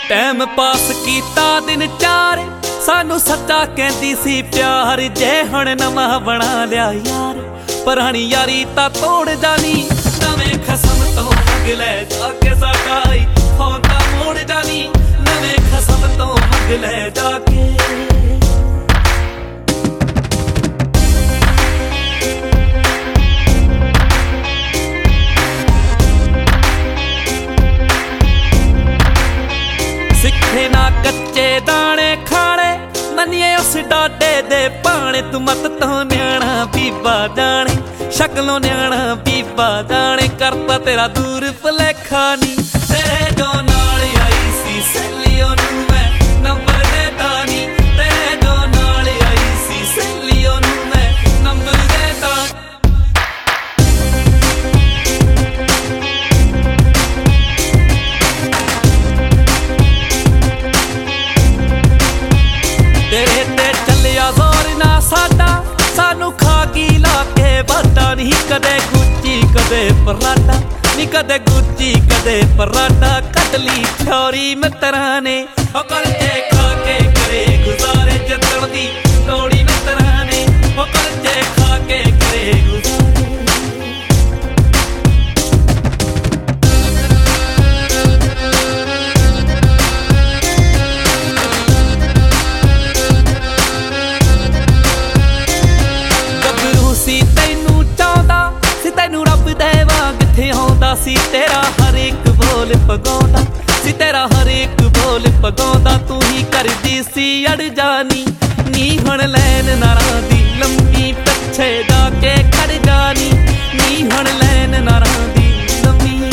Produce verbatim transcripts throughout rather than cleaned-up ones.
Time pass ਕੀਤਾ ਦਿਨ ਚਾਰ, ਸਾਨੂੰ ਸੱਚਾ ਕਹਿੰਦੀ ਸੀ ਪਿਆਰ। ਜੇ ਹੁਣ ਨਵਾਂ ਬਣਾ ਲਿਆ ਯਾਰ, ਪੁਰਾਣੀ ਯਾਰੀ ਤਾਂ ਤੋੜ ਜਾਣੀ। ਨਵੇਂ ਖਸਮ ਤੋਂ ਮੰਗ ਲੈ ਜਾ ਕੇ ਸਾਡਾ ਹੀ ਹੋਂਦਾ ਮੋੜ ਜਾਣੀ। ਨਵੇਂ ਖਸਮ ਤੋਂ ਮੰਗ ਲੈ ਜਾ ਕੇ। ਸਿੱਖੇ ਨਾ ਕੱਚੇ ਦਾਣੇ ਖਾਣੇ, ਮੰਨੀਏ ਉਸ ਡਾਡੇ ਦੇ ਪਾਣੇ। ਤੂੰ ਮਤ ਤੋਂ ਨਿਆਣਾ ਬੀਬਾ ਜਾਣੇ, ਸ਼ਕਲੋਂ ਨਿਆਣਾ ਬੀਬਾ ਜਾਣੇ। ਕਰਤਾ ਤੇਰਾ ਦੂਰ ਭੁਲੇਖਾ ਨੀ, ਤੇਰੇ ਜੋ ਨਾਲ ਆਈ ਸੀ ਸਹੇਲੀ ਉਹਨੂੰ ਮੈਂ ਨੰਬਰ ਦੇਤਾ ਨੀ। ਤੇਰੇ ਜੋ ਨਾਲ ਆਈ ਸੀ ਸਹੇਲੀ ਉਹਨੂੰ ਮੈਂ ਨੰਬਰ ਦੇਤਾ। ਤੇਰੇ ਤੇ ਚੱਲਿਆ ਜ਼ੋਰ ਨਾ ਸਾਡਾ, ਸਾਨੂੰ ਖਾ ਕੀ ਲਾ ਕੇ ਵਾਦਾ। ਨਹੀਂ ਕਦੇ ਗੁੱਚੀ ਕਦੇ ਪਰਾਟਾ, ਨੀ ਕਦੇ ਗੁੱਚੀ ਕਦੇ ਪਰਾਟਾ। ਕੱਢ ਲਈ ਛੋਰੀ ਮਿੱਤਰਾਂ ਨੇ ਉਹ ਕਰਜ਼ੇ ਖਾ ਕੇ ਕਰੇ ਗੁਜ਼ਾਰੇ। ਜੱਟਣ ਦੀ ਲੋੜੀ ਮਿੱਤਰਾਂ ਨੇ ਉਹ ਕਰਜ਼ੇ ਖਾ ਕੇ ਕਰੇ ਗੁਜ਼ਾਰੇ। ਤੈਨੂੰ ਚਾਹੁੰਦਾ ਸੀ, ਤੈਨੂੰ ਰੱਬ ਦੇ ਵਾਂਗ ਥਿਆਉਂਦਾ ਸੀ। ਤੇਰਾ ਹਰ ਇੱਕ ਬੋਲ ਪਗਾਉਂਦਾ ਸੀ, ਤੇਰਾ ਹਰ ਇੱਕ ਬੋਲ ਪਗਾਉਂਦਾ। ਤੂੰ ਹੀ ਕਰਦੀ ਸੀ ਅੜ ਜਾਨੀ ਨੀ, ਹੁਣ ਲੈਣ ਨਾਰਾਂ ਦੀ ਲੰਮੀ ਪਿੱਛੇ ਜਾ ਕੇ ਖੜ ਜਾਨੀ ਨੀ। ਹੁਣ ਲੈਣ ਨਾਰਾਂ ਦੀ ਲੰਮੀ।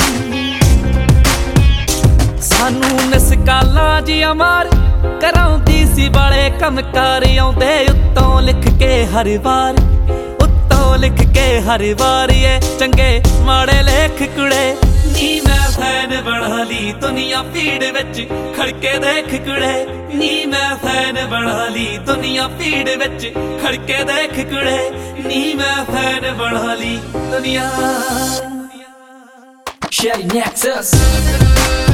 ਸਾਨੂੰ ਨਸਕਾਲਾਂ ਜੀਆਂ ਮਾਰ ਕਰਾਉਂਦੀ ਸੀ ਵਾਲੇ ਕੰਮ ਕਾਰ। ਆਉਂਦੇ ਉੱਤੋਂ ਲਿਖ ਕੇ ਹਰ ਵਾਰ, ਲਿਖ ਕੇ ਹਰ ਵਾਰ ਏ ਚੰਗੇ ਮਾੜੇ ਲੇਖ ਕੁੜੇ। ਨੀ ਮੈਂ ਫੈਨ ਬਣਾ ਲਈ ਦੁਨੀਆ ਭੀੜ ਵਿੱਚ ਖੜਕੇ ਦੇਖ ਕੁੜੇ। ਨੀ ਮੈਂ ਫੈਨ ਬਣਾ ਲਈ ਦੁਨੀਆ ਭੀੜ ਵਿੱਚ ਖੜਕੇ ਦੇਖ ਕੁੜੇ। ਨੀ ਮੈਂ ਫੈਨ ਬਣਾ ਲਈ ਦੁਨੀਆ। Shady Nexus